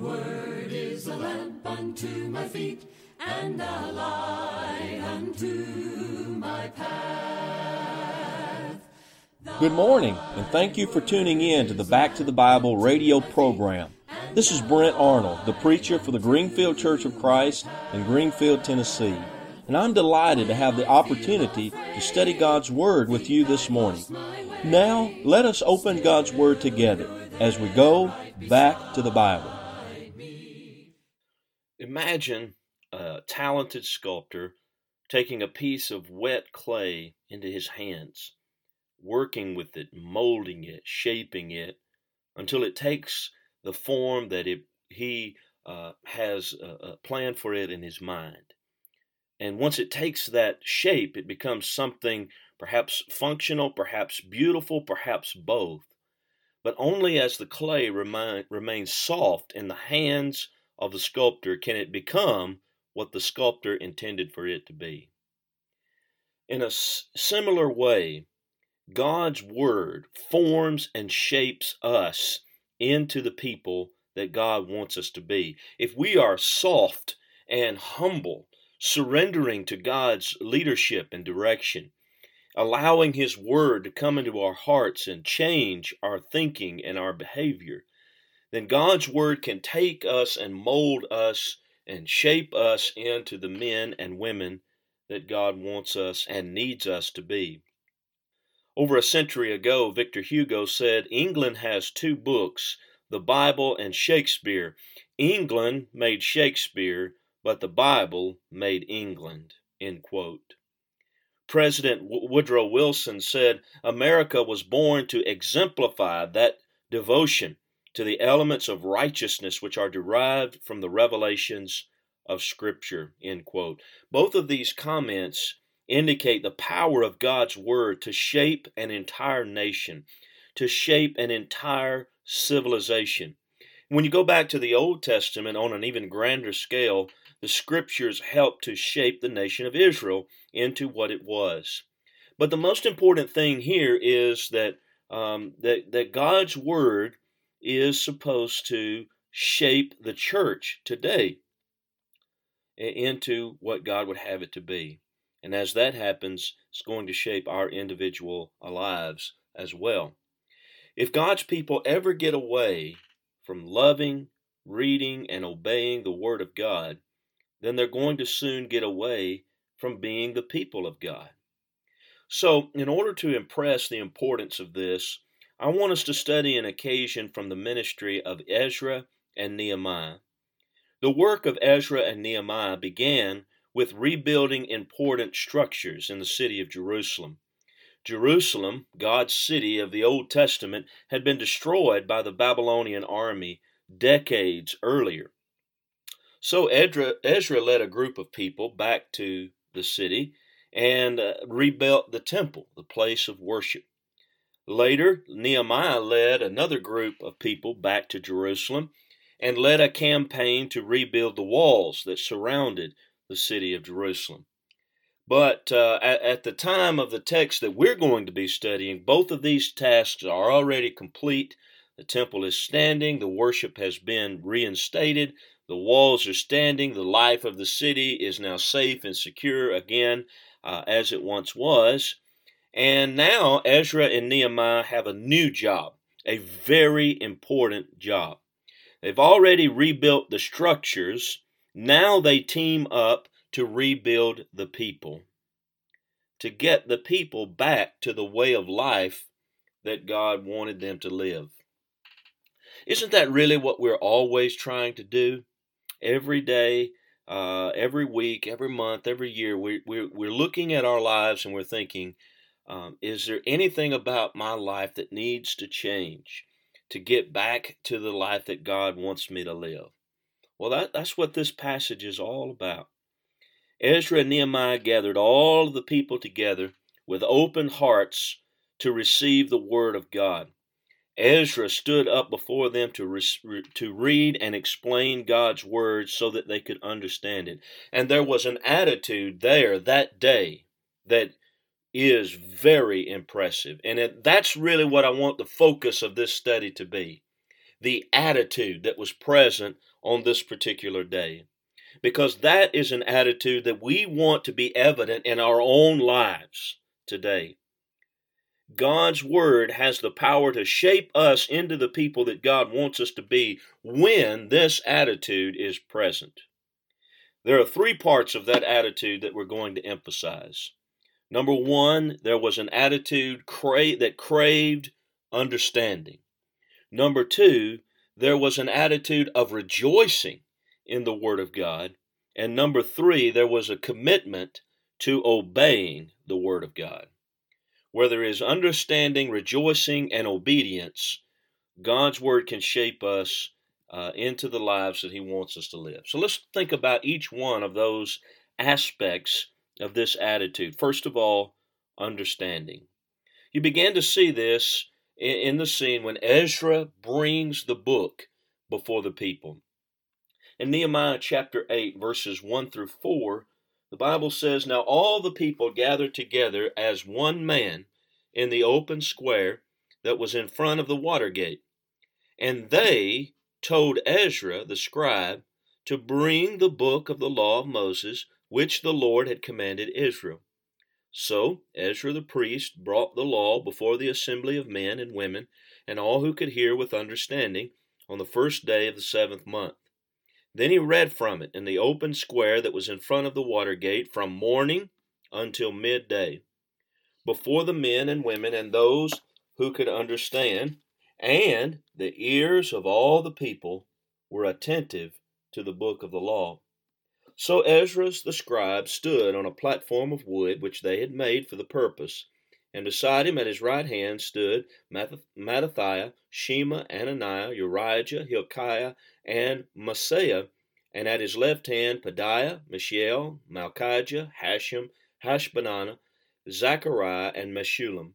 word is a lamp unto my feet, and a light unto my path. Good morning, and thank you for tuning in to the Back to the Bible radio program. This is Brent Arnold, the preacher for the Greenfield Church of Christ in Greenfield, Tennessee. And I'm delighted to have the opportunity to study God's Word with you this morning. Now, let us open God's Word together as we go back to the Bible. Imagine a talented sculptor taking a piece of wet clay into his hands, working with it, molding it, shaping it, until it takes the form that he has planned for it in his mind. And once it takes that shape, it becomes something perhaps functional, perhaps beautiful, perhaps both. But only as the clay remains soft in the hands of the sculptor can it become what the sculptor intended for it to be. In a similar way, God's Word forms and shapes us into the people that God wants us to be. If we are soft and humble, surrendering to God's leadership and direction, allowing His Word to come into our hearts and change our thinking and our behavior, then God's Word can take us and mold us and shape us into the men and women that God wants us and needs us to be. Over a century ago, Victor Hugo said, "England has two books, the Bible and Shakespeare. England made Shakespeare, but the Bible made England." End quote. President Woodrow Wilson said, "America was born to exemplify that devotion to the elements of righteousness which are derived from the revelations of Scripture." End quote. Both of these comments indicate the power of God's Word to shape an entire nation, to shape an entire civilization. When you go back to the Old Testament on an even grander scale, the Scriptures helped to shape the nation of Israel into what it was. But the most important thing here is that God's Word is supposed to shape the church today into what God would have it to be. And as that happens, it's going to shape our individual lives as well. If God's people ever get away from loving, reading, and obeying the Word of God, then they're going to soon get away from being the people of God. So, in order to impress the importance of this, I want us to study an occasion from the ministry of Ezra and Nehemiah. The work of Ezra and Nehemiah began with rebuilding important structures in the city of Jerusalem. Jerusalem, God's city of the Old Testament, had been destroyed by the Babylonian army decades earlier. So Ezra led a group of people back to the city and rebuilt the temple, the place of worship. Later, Nehemiah led another group of people back to Jerusalem and led a campaign to rebuild the walls that surrounded the city of Jerusalem. But at the time of the text that we're going to be studying, both of these tasks are already complete. The temple is standing, the worship has been reinstated, the walls are standing, the life of the city is now safe and secure again as it once was. And now Ezra and Nehemiah have a new job, a very important job. They've already rebuilt the structures. Now they team up to rebuild the people, to get the people back to the way of life that God wanted them to live. Isn't that really what we're always trying to do? Every day, every week, every month, every year, we're looking at our lives and we're thinking, is there anything about my life that needs to change to get back to the life that God wants me to live? Well, that's what this passage is all about. Ezra and Nehemiah gathered all of the people together with open hearts to receive the word of God. Ezra stood up before them to read and explain God's word so that they could understand it. And there was an attitude there that day that is very impressive. And that's really what I want the focus of this study to be. the attitude that was present on this particular day. Because that is an attitude that we want to be evident in our own lives today. God's Word has the power to shape us into the people that God wants us to be when this attitude is present. There are three parts of that attitude that we're going to emphasize. Number one, there was an attitude that craved understanding. Number two, there was an attitude of rejoicing in the Word of God. And number three, there was a commitment to obeying the Word of God. Where there is understanding, rejoicing, and obedience, God's Word can shape us into the lives that He wants us to live. So let's think about each one of those aspects of this attitude. First of all, understanding. You began to see this in the scene when Ezra brings the book before the people. In Nehemiah chapter 8, verses 1 through 4, the Bible says, "Now all the people gathered together as one man in the open square that was in front of the water gate. And they told Ezra the scribe to bring the book of the law of Moses, which the Lord had commanded Israel. So Ezra the priest brought the law before the assembly of men and women and all who could hear with understanding on the first day of the 7th month. Then he read from it in the open square that was in front of the water gate from morning until midday, before the men and women and those who could understand, and the ears of all the people were attentive to the book of the law. So Ezra the scribe stood on a platform of wood which they had made for the purpose, and beside him at his right hand stood Mattithiah, Shema, Ananiah, Urijah, Hilkiah, and Maaseiah, and at his left hand Pedaiah, Mishael, Malchijah, Hashum, Hashbaddanah, Zechariah, and Meshullam."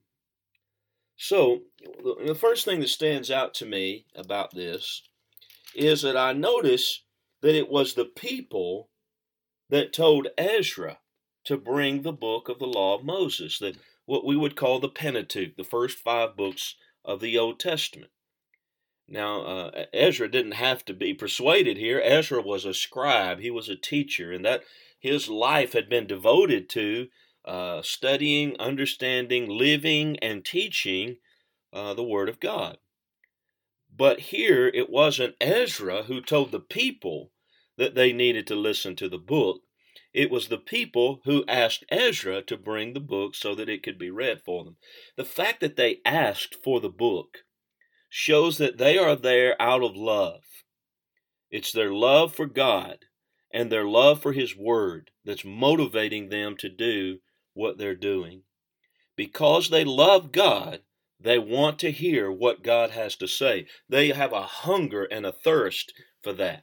So, the first thing that stands out to me about this is that I notice that it was the people that told Ezra to bring the book of the law of Moses, that what we would call the Pentateuch, the first 5 books of the Old Testament. Now, Ezra didn't have to be persuaded here. Ezra was a scribe. He was a teacher, and that his life had been devoted to studying, understanding, living, and teaching the Word of God. But here it wasn't Ezra who told the people that they needed to listen to the book. It was the people who asked Ezra to bring the book so that it could be read for them. The fact that they asked for the book shows that they are there out of love. It's their love for God and their love for His Word that's motivating them to do what they're doing. Because they love God, they want to hear what God has to say. They have a hunger and a thirst for that.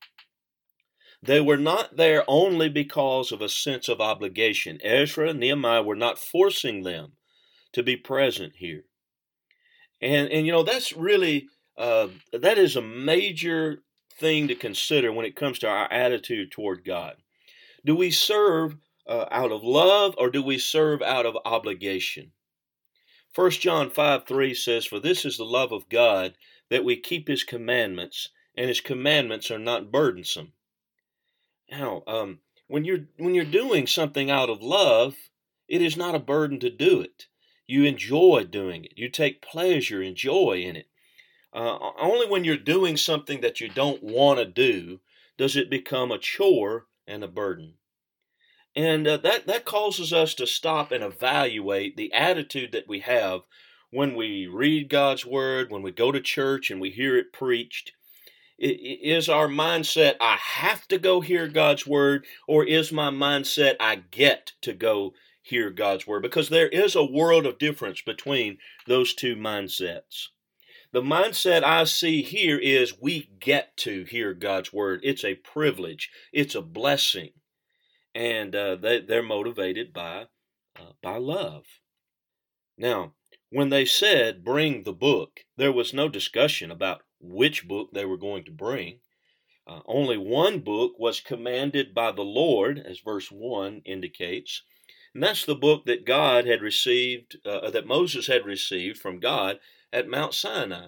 They were not there only because of a sense of obligation. Ezra and Nehemiah were not forcing them to be present here. And you know, that's really, that is a major thing to consider when it comes to our attitude toward God. Do we serve out of love, or do we serve out of obligation? 1 John 5:3 says, "For this is the love of God, that we keep His commandments, and His commandments are not burdensome." Now, when you're doing something out of love, it is not a burden to do it. You enjoy doing it. You take pleasure and joy in it. Only when you're doing something that you don't want to do does it become a chore and a burden. And that causes us to stop and evaluate the attitude that we have when we read God's Word, when we go to church and we hear it preached. Is our mindset, I have to go hear God's Word, or is my mindset, I get to go hear God's Word? Because there is a world of difference between those two mindsets. The mindset I see here is we get to hear God's Word. It's a privilege. It's a blessing. And they're motivated by love. Now, when they said, bring the book, there was no discussion about which book they were going to bring. Only one book was commanded by the Lord, as verse 1 indicates, and that's the book that God had received, that Moses had received from God at Mount Sinai.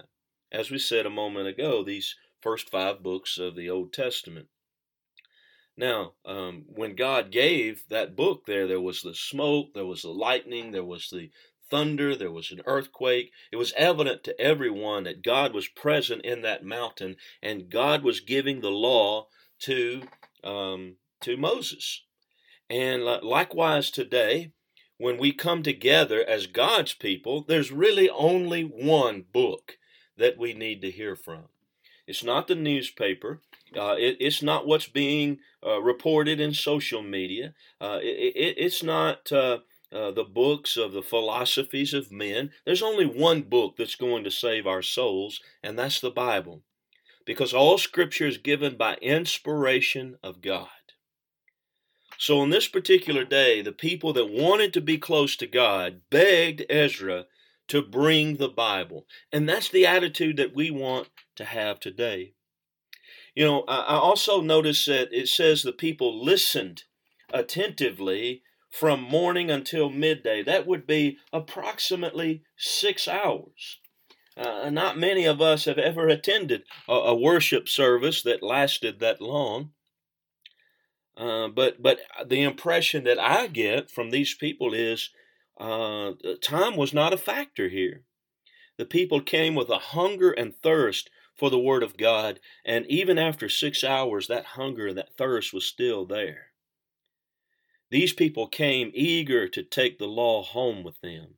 as we said a moment ago, these first 5 books of the Old Testament. Now, when God gave that book there was the smoke, there was the lightning, there was the thunder, there was an earthquake. It was evident to everyone that God was present in that mountain, and God was giving the law to Moses. And likewise today, when we come together as God's people, there's really only one book that we need to hear from. It's not the newspaper. It's not what's being reported in social media. It's not the books of the philosophies of men. There's only one book that's going to save our souls, and that's the Bible. Because all Scripture is given by inspiration of God. So on this particular day, the people that wanted to be close to God begged Ezra to bring the Bible. And that's the attitude that we want to have today. You know, I also notice that it says the people listened attentively from morning until midday. That would be approximately 6 hours. Not many of us have ever attended a worship service that lasted that long. But the impression that I get from these people is time was not a factor here. The people came with a hunger and thirst for the Word of God, and even after 6 hours, that hunger and that thirst was still there. These people came eager to take the law home with them.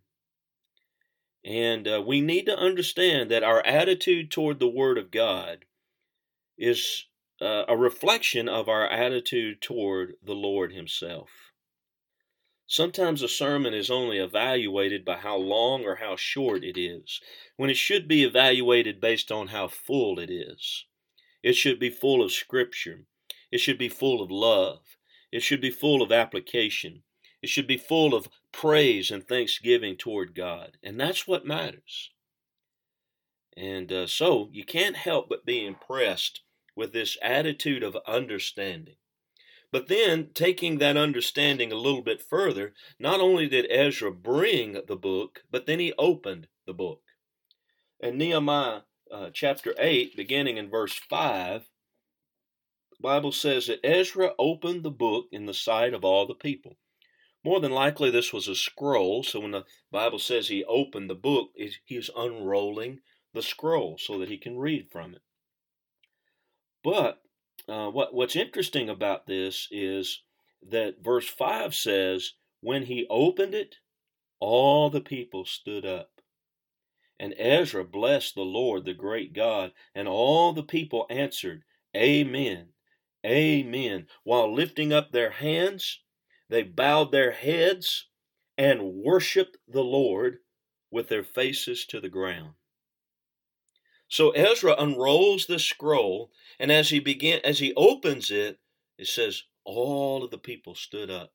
And we need to understand that our attitude toward the Word of God is a reflection of our attitude toward the Lord Himself. Sometimes a sermon is only evaluated by how long or how short it is, when it should be evaluated based on how full it is. It should be full of Scripture. It should be full of love. It should be full of application. It should be full of praise and thanksgiving toward God. And that's what matters. And so you can't help but be impressed with this attitude of understanding. But then, taking that understanding a little bit further, not only did Ezra bring the book, but then he opened the book. In Nehemiah chapter 8, beginning in verse 5, the Bible says that Ezra opened the book in the sight of all the people. More than likely, this was a scroll, so when the Bible says he opened the book, he is unrolling the scroll so that he can read from it. But what's interesting about this is that verse 5 says, when he opened it, all the people stood up. And Ezra blessed the Lord, the great God, and all the people answered, Amen, Amen. While lifting up their hands, they bowed their heads and worshiped the Lord with their faces to the ground. So Ezra unrolls the scroll, and as he opens it, it says all of the people stood up.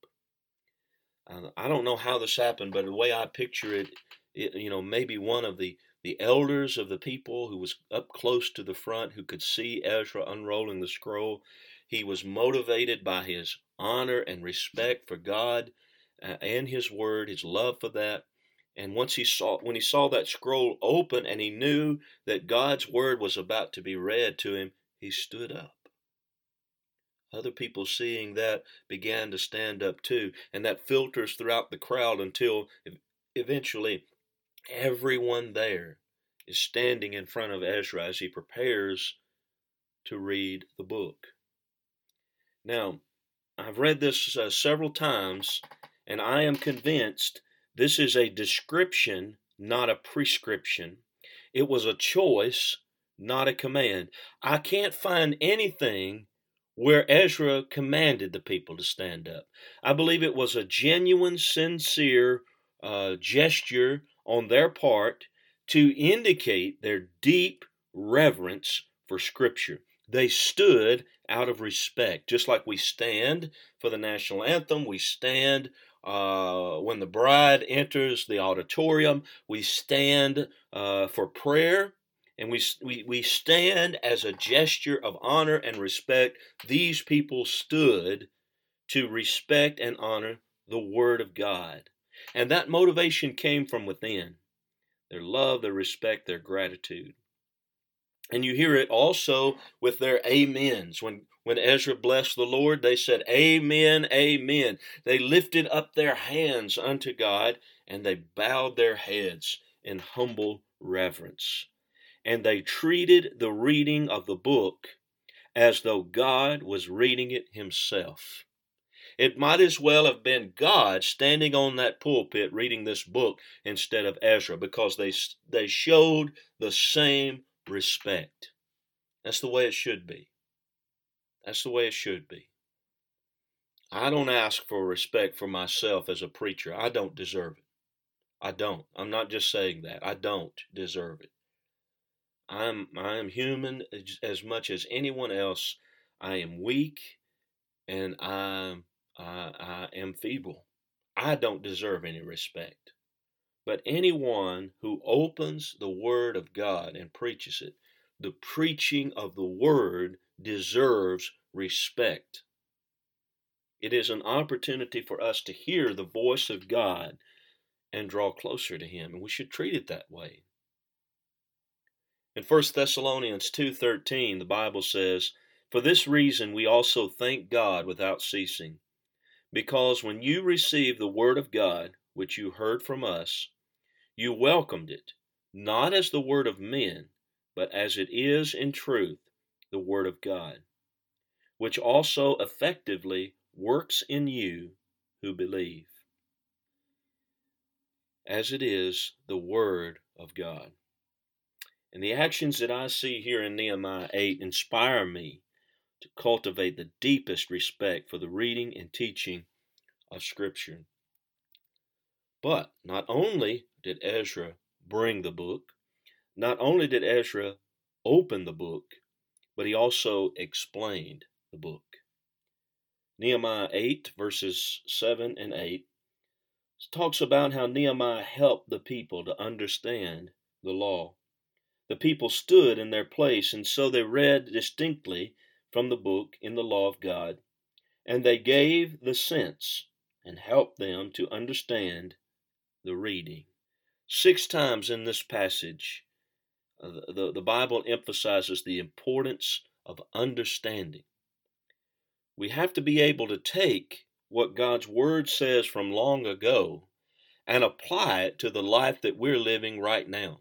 I don't know how this happened, but the way I picture it, maybe one of the elders of the people who was up close to the front, who could see Ezra unrolling the scroll, he was motivated by his honor and respect for God and His Word, his love for that. And when he saw that scroll open and he knew that God's Word was about to be read to him, he stood up. Other people seeing that began to stand up too. And that filters throughout the crowd until eventually everyone there is standing in front of Ezra as he prepares to read the book. Now, I've read this several times, and I am convinced this is a description, not a prescription. It was a choice, not a command. I can't find anything where Ezra commanded the people to stand up. I believe it was a genuine, sincere gesture on their part to indicate their deep reverence for Scripture. They stood out of respect, just like we stand for the national anthem. We stand when the bride enters the auditorium. We stand for prayer, and we stand as a gesture of honor and respect. These people stood to respect and honor the Word of God. And that motivation came from within. Their love, their respect, their gratitude. And you hear it also with their amens. When Ezra blessed the Lord, they said, Amen, amen. They lifted up their hands unto God, and they bowed their heads in humble reverence. And they treated the reading of the book as though God was reading it himself. It might as well have been God standing on that pulpit reading this book instead of Ezra, because they showed the same respect. That's the way it should be. That's the way it should be. I don't ask for respect for myself as a preacher. I don't deserve it. I don't. I'm not just saying that. I don't deserve it. I am human as much as anyone else. I am weak, and I am feeble. I don't deserve any respect. But anyone who opens the Word of God and preaches it, the preaching of the Word deserves respect. It is an opportunity for us to hear the voice of God and draw closer to Him, and we should treat it that way. In 1 Thessalonians 2:13, the Bible says, For this reason we also thank God without ceasing, because when you received the Word of God, which you heard from us, you welcomed it, not as the word of men, but as it is in truth, the Word of God, which also effectively works in you who believe. As it is the Word of God. And the actions that I see here in Nehemiah 8 inspire me to cultivate the deepest respect for the reading and teaching of Scripture. But not only did Ezra bring the book, not only did Ezra open the book, but he also explained the book. Nehemiah 8, verses 7 and 8, talks about how Nehemiah helped the people to understand the law. The people stood in their place, and so they read distinctly from the book in the law of God, and they gave the sense and helped them to understand the reading. 6 times in this passage, the Bible emphasizes the importance of understanding. We have to be able to take what God's Word says from long ago and apply it to the life that we're living right now.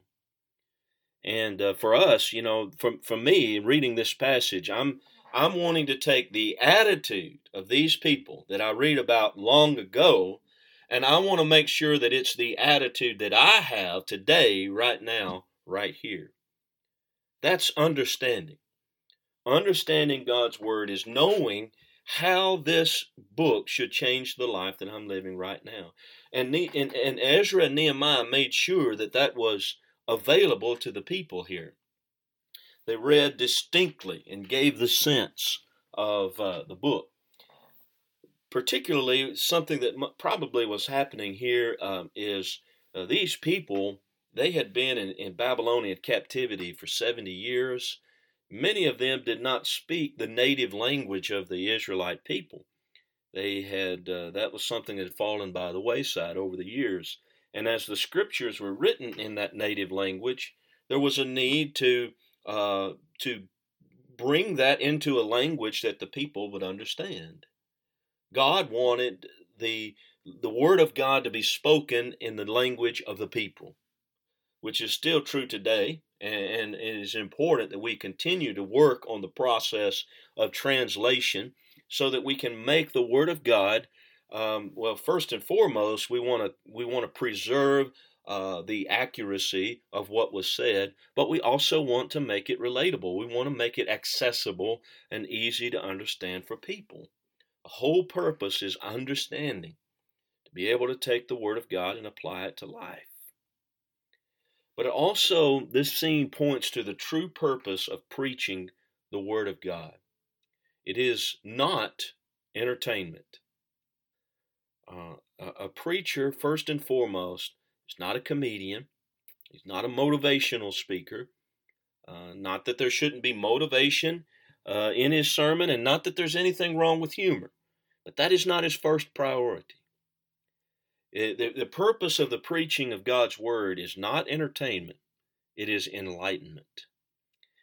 And for us, for me, reading this passage, I'm wanting to take the attitude of these people that I read about long ago, and I want to make sure that it's the attitude that I have today, right now, right here. That's understanding. Understanding God's Word is knowing how this book should change the life that I'm living right now. And Ezra and Nehemiah made sure that that was available to the people here. They read distinctly and gave the sense of the book. Particularly, something that probably was happening here is these people, they had been in Babylonian captivity for 70 years. Many of them did not speak the native language of the Israelite people. They had that was something that had fallen by the wayside over the years. And as the scriptures were written in that native language, there was a need to bring that into a language that the people would understand. God wanted the Word of God to be spoken in the language of the people, which is still true today, and it is important that we continue to work on the process of translation so that we can make the Word of God. First and foremost, we want to preserve the accuracy of what was said, but we also want to make it relatable. We want to make it accessible and easy to understand for people. The whole purpose is understanding, to be able to take the Word of God and apply it to life. But also, this scene points to the true purpose of preaching the Word of God. It is not entertainment. A preacher, first and foremost, is not a comedian. He's not a motivational speaker. Not that there shouldn't be motivation in his sermon, and not that there's anything wrong with humor. But that is not his first priority. The purpose of the preaching of God's Word is not entertainment. It is enlightenment.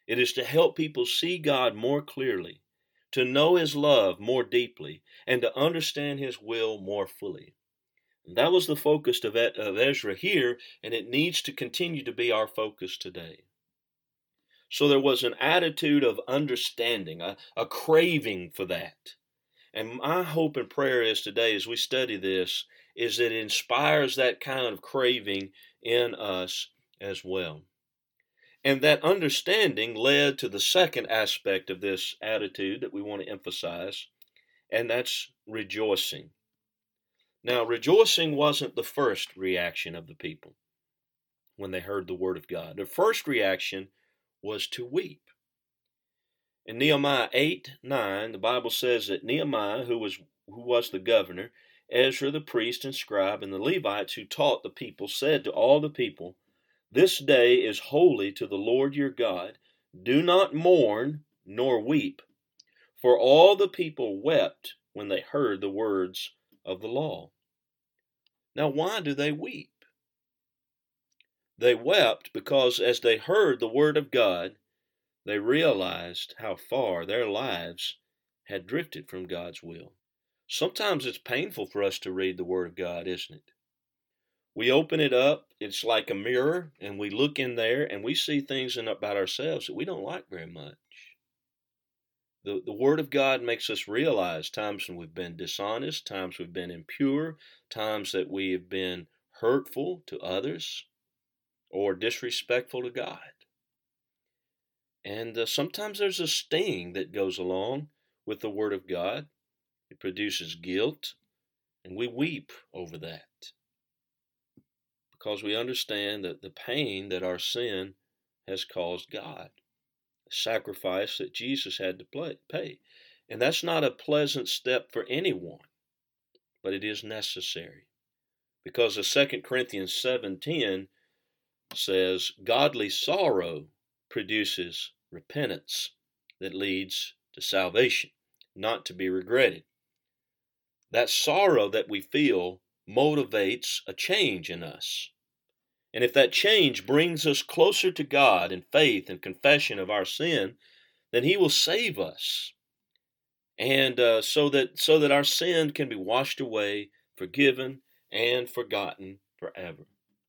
It is to help people see God more clearly, to know His love more deeply, and to understand His will more fully. And that was the focus of Ezra here, and it needs to continue to be our focus today. So there was an attitude of understanding, a craving for that. And my hope and prayer is today, as we study this, is that it inspires that kind of craving in us as well. And that understanding led to the second aspect of this attitude that we want to emphasize, and that's rejoicing. Now, rejoicing wasn't the first reaction of the people when they heard the word of God. The first reaction was to weep. In Nehemiah 8:9, the Bible says that Nehemiah, who was the governor, Ezra the priest and scribe, and the Levites who taught the people, said to all the people, "This day is holy to the Lord your God. Do not mourn nor weep." For all the people wept when they heard the words of the law. Now, why do they weep? They wept because as they heard the word of God, they realized how far their lives had drifted from God's will. Sometimes it's painful for us to read the Word of God, isn't it? We open it up, it's like a mirror, and we look in there and we see things about ourselves that we don't like very much. The Word of God makes us realize times when we've been dishonest, times we've been impure, times that we have been hurtful to others or disrespectful to God. And sometimes there's a sting that goes along with the Word of God. It produces guilt, and we weep over that because we understand that the pain that our sin has caused God, the sacrifice that Jesus had to pay. And that's not a pleasant step for anyone, but it is necessary because of 2 Corinthians 7:10 says, "Godly sorrow produces repentance that leads to salvation, not to be regretted." That sorrow that we feel motivates a change in us. And if that change brings us closer to God in faith and confession of our sin, then He will save us. And so that our sin can be washed away, forgiven, and forgotten forever.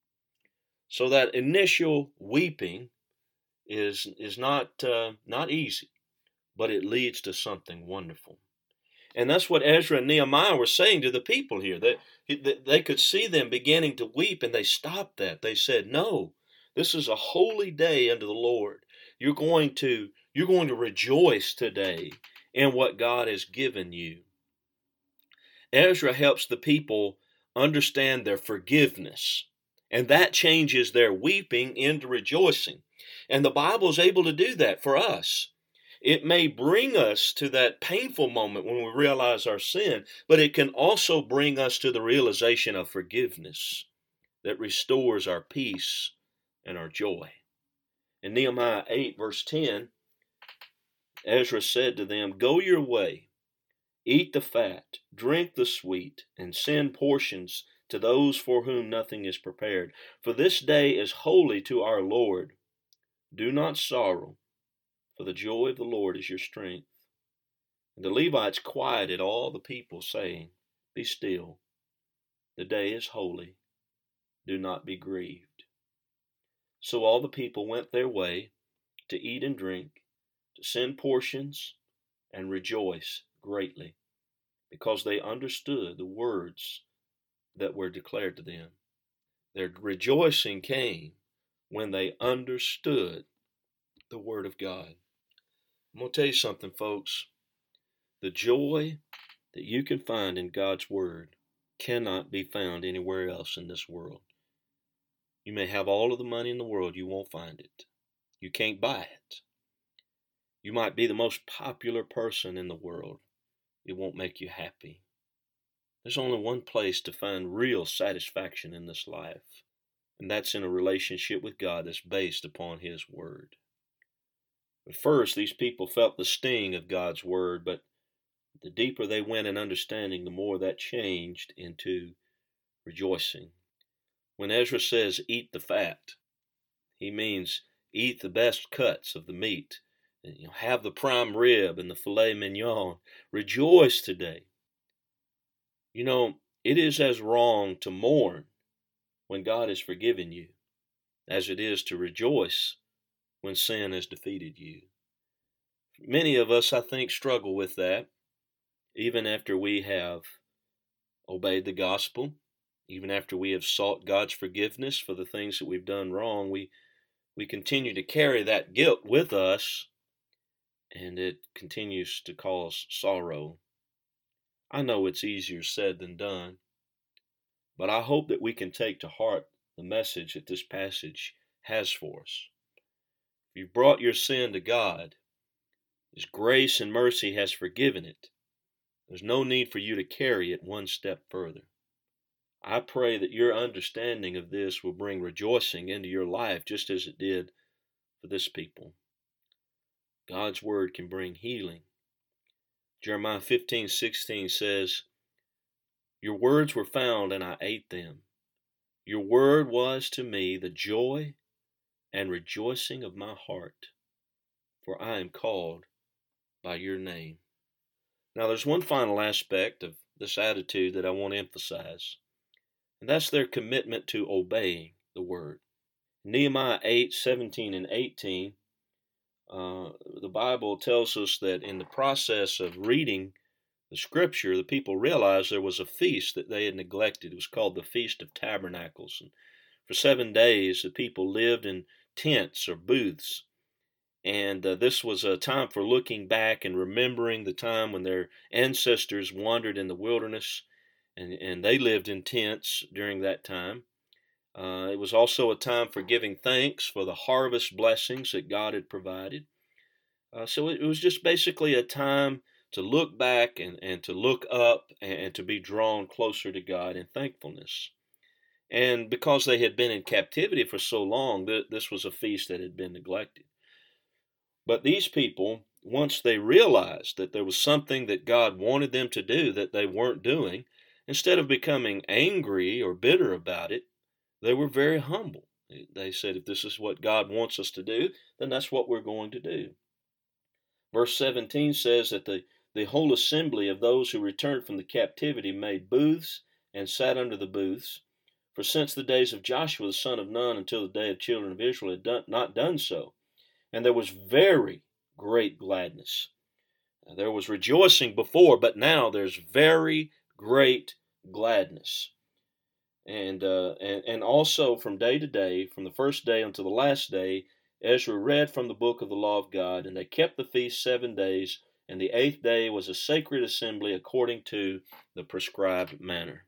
So that initial weeping is not easy, but it leads to something wonderful. And that's what Ezra and Nehemiah were saying to the people here. They could see them beginning to weep, and they stopped that. They said, "No, this is a holy day unto the Lord. You're going to rejoice today in what God has given you." Ezra helps the people understand their forgiveness, and that changes their weeping into rejoicing. And the Bible is able to do that for us. It may bring us to that painful moment when we realize our sin, but it can also bring us to the realization of forgiveness that restores our peace and our joy. In Nehemiah 8, verse 10, Ezra said to them, "Go your way, eat the fat, drink the sweet, and send portions to those for whom nothing is prepared. For this day is holy to our Lord. Do not sorrow, for the joy of the Lord is your strength." And the Levites quieted all the people, saying, "Be still. The day is holy. Do not be grieved." So all the people went their way to eat and drink, to send portions, and rejoice greatly, because they understood the words that were declared to them. Their rejoicing came when they understood the Word of God. I'm going to tell you something, folks. The joy that you can find in God's Word cannot be found anywhere else in this world. You may have all of the money in the world, you won't find it. You can't buy it. You might be the most popular person in the world. It won't make you happy. There's only one place to find real satisfaction in this life, and that's in a relationship with God that's based upon His Word. At first, these people felt the sting of God's Word, but the deeper they went in understanding, the more that changed into rejoicing. When Ezra says, "Eat the fat," he means eat the best cuts of the meat, and have the prime rib and the filet mignon. Rejoice today. It is as wrong to mourn when God has forgiven you as it is to rejoice when sin has defeated you. Many of us, I think, struggle with that, even after we have obeyed the gospel, even after we have sought God's forgiveness for the things that we've done wrong. We continue to carry that guilt with us, and it continues to cause sorrow. I know it's easier said than done, but I hope that we can take to heart the message that this passage has for us. If you've brought your sin to God, His grace and mercy has forgiven it. There's no need for you to carry it one step further. I pray that your understanding of this will bring rejoicing into your life just as it did for this people. God's word can bring healing. Jeremiah 15:16 says, "Your words were found and I ate them. Your word was to me the joy and rejoicing of my heart, for I am called by your name." Now there's one final aspect of this attitude that I want to emphasize, and that's their commitment to obeying the word. Nehemiah 8:17 and 18, the Bible tells us that in the process of reading the scripture, the people realized there was a feast that they had neglected. It was called the Feast of Tabernacles. And for 7 days, the people lived in tents or booths. And this was a time for looking back and remembering the time when their ancestors wandered in the wilderness, and they lived in tents during that time. It was also a time for giving thanks for the harvest blessings that God had provided. So it was just basically a time to look back and to look up and to be drawn closer to God in thankfulness. And because they had been in captivity for so long, this was a feast that had been neglected. But these people, once they realized that there was something that God wanted them to do that they weren't doing, instead of becoming angry or bitter about it, they were very humble. They said, if this is what God wants us to do, then that's what we're going to do. Verse 17 says that the whole assembly of those who returned from the captivity made booths and sat under the booths. For since the days of Joshua the son of Nun until the day of children of Israel had not done so. And there was very great gladness. There was rejoicing before, but now there's very great gladness. And also from day to day, from the first day until the last day, Ezra read from the book of the law of God, and they kept the feast 7 days, and the 8th day was a sacred assembly according to the prescribed manner.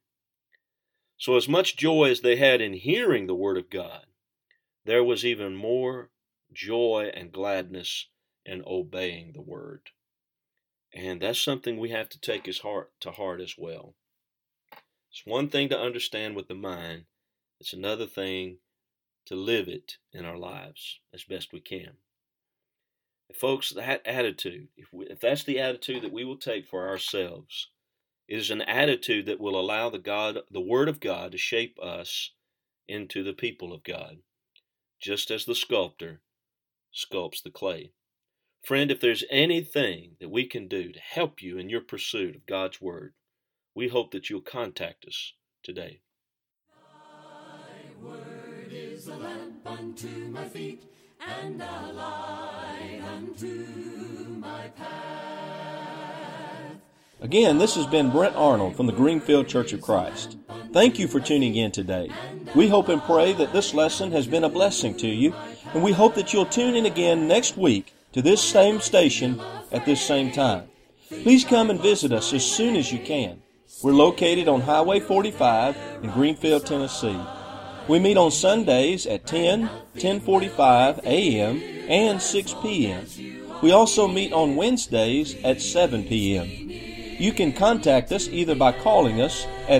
So as much joy as they had in hearing the word of God, there was even more joy and gladness in obeying the word. And that's something we have to take to heart as well. It's one thing to understand with the mind. It's another thing to live it in our lives as best we can. And folks, that attitude, if that's the attitude that we will take for ourselves, it is an attitude that will allow the Word of God to shape us into the people of God, just as the sculptor sculpts the clay. Friend, if there's anything that we can do to help you in your pursuit of God's Word, we hope that you'll contact us today. Thy word is a lamp unto my feet, and a light unto my path. Again, this has been Brent Arnold from the Greenfield Church of Christ. Thank you for tuning in today. We hope and pray that this lesson has been a blessing to you, and we hope that you'll tune in again next week to this same station at this same time. Please come and visit us as soon as you can. We're located on Highway 45 in Greenfield, Tennessee. We meet on Sundays at 10:45 a.m. and 6 p.m. We also meet on Wednesdays at 7 p.m. You can contact us either by calling us at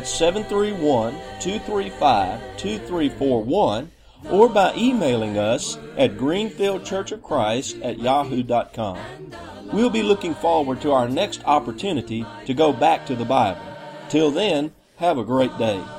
731-235-2341 or by emailing us at greenfieldchurchofchrist@yahoo.com. We'll be looking forward to our next opportunity to go back to the Bible. Till then, have a great day.